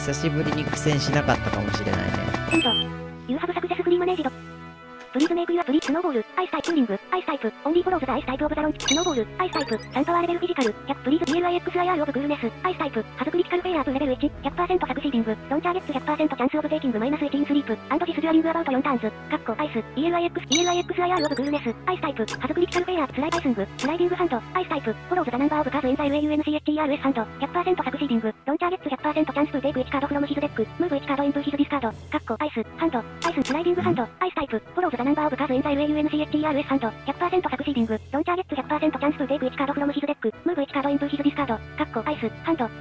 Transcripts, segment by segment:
久しぶりに苦戦しなかったかもしれないね。 エンド。ユーハブサクセスフリーマネージド。プリーズメイクユアプリスノーボール、アイスタイプーリング、アイスタイプ、オンリーフォローズザアイスタイプオブザロンチ、スノーボール、アイスタイプ、3パワーレベルフィジカル、100プリーズ DLIXIR オブクールネス、アイスタイプ、ハズクリティカルフェイアープレベル1、100% サクシーディング、ロンチャーゲッツ 100% チャンスオブテイキングマイナス1インスリープ、アンドディスデュアリングアバウト4ターンズ、カッコ、アイス、DLIXIR オブクールネス、アイスタイプ、ハズクリティカルフェイアープスライバイスング、スライディングハンド、アイスタイプ、フォローズザナンバーオブカーズエンザ LAUNCHERS ハンド、100% サクシーディング、ロンチャーゲッツ 100% チャンストゥテイク1カードフロムヒズデック、ムーブ1カードインプヒズディスカード、カッコ、アイス、ハンド、アイス、スライディングハンド、アイスタイプ、フォローズザナンバーオブカーズエンザ LAUNCHERSハンド、100% サクシーディング、ロンチャーゲッツ 100% チャンストゥテイク1カードフロムヒズデック、ムーブ1カードインプヒズディスカード、カッコ、アイス、ハンド。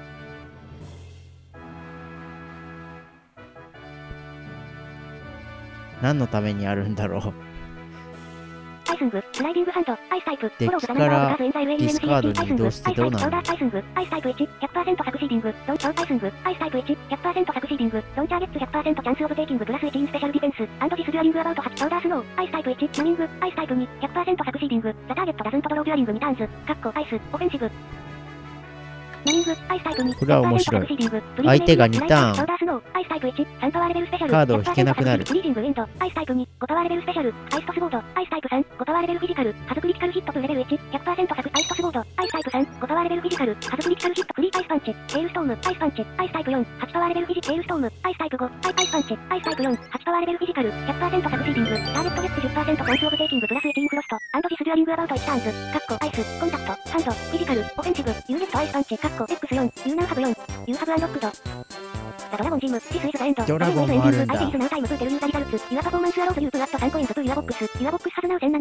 何のためにあるんだろう。 アイスング、スライディングハンド、アイスタイプ、 デッキからディスカードに移動してどうなるの？ アイスング、アイスタイプ1、100% サクシーディング、ロンチャーアイスング、アイスタイプ1、100% サクシーディング、ロンチャーゲッツ 100% チャンスオブテイキングプラス1インスペシャルディフェンス、アンドディスデュアリングアバウト8パウダースノー、アイスタイプ1、チューニング、アイスタイプ2、100% サクシーディング、ザターゲットダズントドローデュアリング2ターンズ、カッコ、アイス、オフェンシブ。ナミング、アイスタイプ2、 これは面白い。相手が2ターン。 パウダースノー、アイスタイプ1、3パワーレベルスペシャル、 カードを引けなくなる。 フリージングウィンド、アイスタイプ2、5パワーレベルスペシャル、アイストスボード、アイスタイプ3、5パワーレベルフィジカル、ハズクリティカルヒットプレベル1、100% サク、アイストスボード、アイスタイプ3、5パワーレベルフィジカル、ハズクリティカルヒットクリーアイスパンチ、テールストーム、アイスパンチ、アイスタイプ4、8パワーレベルフィジ、テールストーム、アイスタイプ5、アイスパンチ、アイスタイプ4、8パワーレベルフィジカル、100% サクシーディング、ターゲットゲッツ 10% チャンスオブテイキングプラス1インフロスト、アンドディスデュアリングアバウト1ターンズ、カッコ、アイス、コンタクト、ハンド、フィジカル、オフェンシブ、ユーゲットアイスパンチ、カッコ、X4、ユーナーハブ4、ユーハブアンロックド。ザドラゴンジム、シスイズザエンド。 ドラゴンもあるんだ。 相手リスナータイムプーテルユーザリザルツ。ユアパフォーマンスアローズユープアット3コインズプーユアボックス。ユアボックスハズナウ